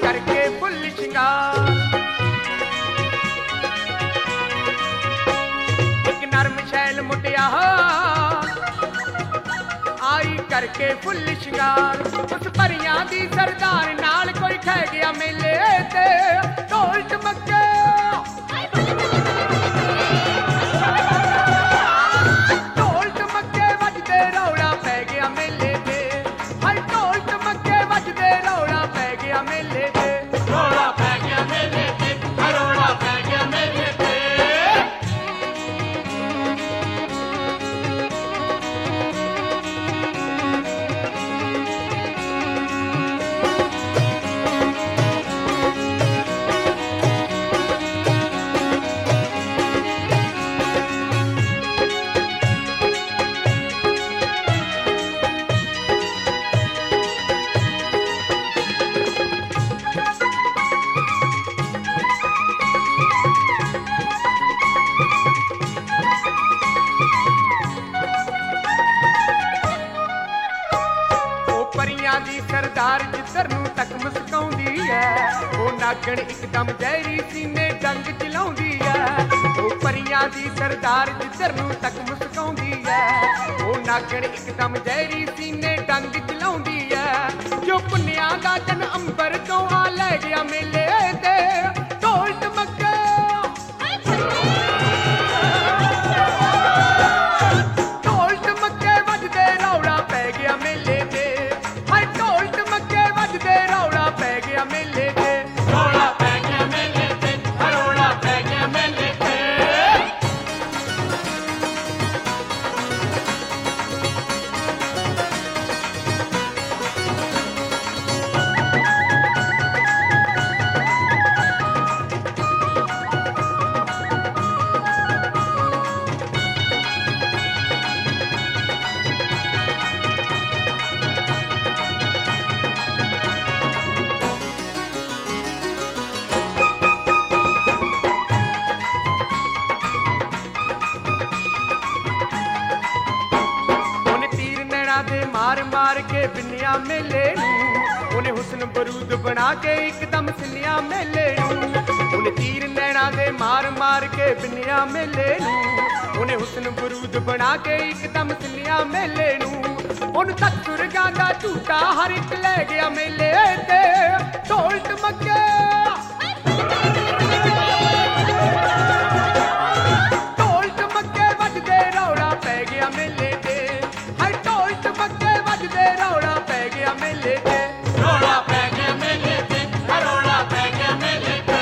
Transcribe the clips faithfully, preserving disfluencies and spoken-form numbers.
करके फुल शिंगार। एक नरम शैल मुटिया आई करके फुल शिंगार। उस परियां दी सरदार नाल कोई खै गया मेले ते ढोल चमके ढोल चमके वजदे रौला पै गया मेले ते। हाय ढोल चमके वजदे रौला पै गया मेले ते। रौला पै गया मेले ते, रौला पै गया मेले ते। परियां दी सरदार जिधर नूं तक मुस्काउंदी है। ओ नागण एकदम जहरी सीने डंग चलाउंदी है। ओ परियां दी सरदार जिधर नूं तक मुस्काउंदी है। ओ नागण एकदम जहरी सीने डंग चलाउंदी है। जो पुन्निया दा जन अंबर तो आ लै गया मेले ते ढोल चमके ढोल चमके वजदे रौला पै गया मेले ते। ढोल चमके वजदे रौला पै गया मेले ते। रौला पै गया मेले ते, रौला पै गया मेले ते। दे मार मार के बिन्निया मेले नूं। उन्हें हुस्न बरूद बना के एकदम सिलिया मेले नूं। उन्हें तीर नैना दे मार मार के बिन्निया मेले नूं। उन्हें हुस्न बरूद बना के एकदम सिलिया मेले नूं। उन तक सुरगां दा झूठा हर एक ले गया मेले ते ढोल चमके ढोल चमके वजदे रौला पै गया मेले ते। हाय ढोल चमके वजदे रौला पै गया मेले ते। रौला पै गया मेले ते, रौला पै गया मेले ते।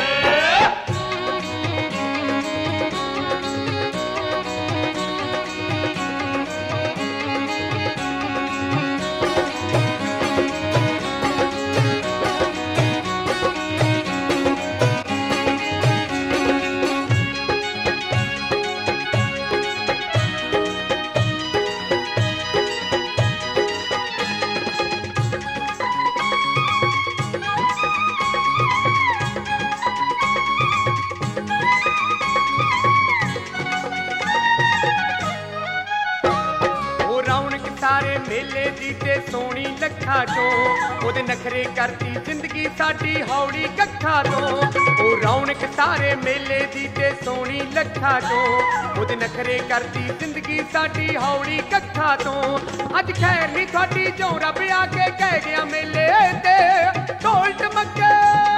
सारे मेले दी ते सोनी लखा चो ओदे नखरे करती जिंदगी साडी हौली कखा तो। ओ रौनक सारे मेले दी ते सोनी लखा चो ओदे नखरे करती जिंदगी साडी हौली कखा तो। अज खैर नहीं थोड़ी जो रब आके कह गया मेले ते ढोल चमके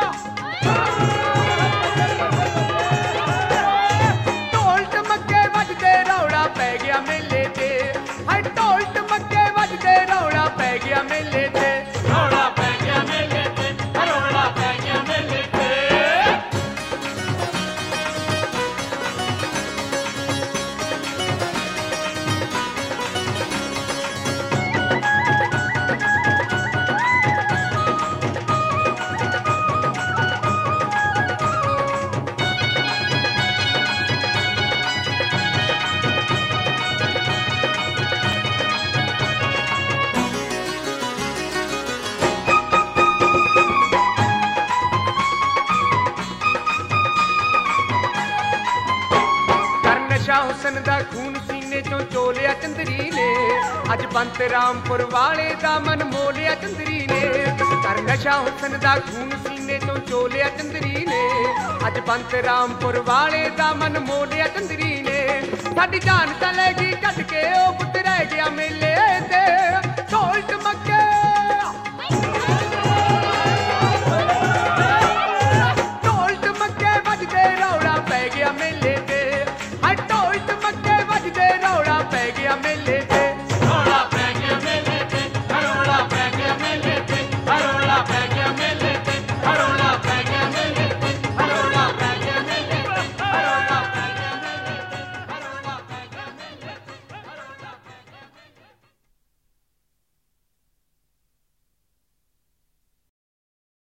ढोल चमके वजदे रौला पै गया मेले ते। हाय ढोल चमके वजदे रौला पै गया मेले ते। रौला पै गया मेले ते, रौला पै गया मेले ते। हुसन दा खून सीने चों चोलिया चंदरी ने। अज बंत रामपुर वाले दा मन मोलिया चंदरी ने। कर नशा हुसन दा खून सीने ਸੀਨੇ ਤੋਂ ਚੋਲਿਆ ਚੰਦਰੀ ਨੇ ਅੱਜ ਬੰਤ ਰਾਮਪੁਰ ਵਾਲੇ ਦਾ ਮਨ ਮੋੜਿਆ ਚੰਦਰੀ ਨੇ ਸਾਡੀ ਜਾਨ ਤਾਂ ਲੈ ਗਈ ਕੱਢ ਕੇ ਉਹ ਪੁੱਤ ਰਹਿ ਗਿਆ ਮੇਲੇ ਤੇ ਢੋਲ ਟਮਕੇ ਢੋਲ ਟਮਕੇ ਵੱਜਦੇ ਰੌਲਾ ਪੈ ਗਿਆ ਮੇਲੇ ਤੇ ਹਾਂ ਢੋਲ ਟਮਕੇ ਵੱਜਦੇ ਰੌਲਾ ਪੈ ਗਿਆ ਮੇਲੇ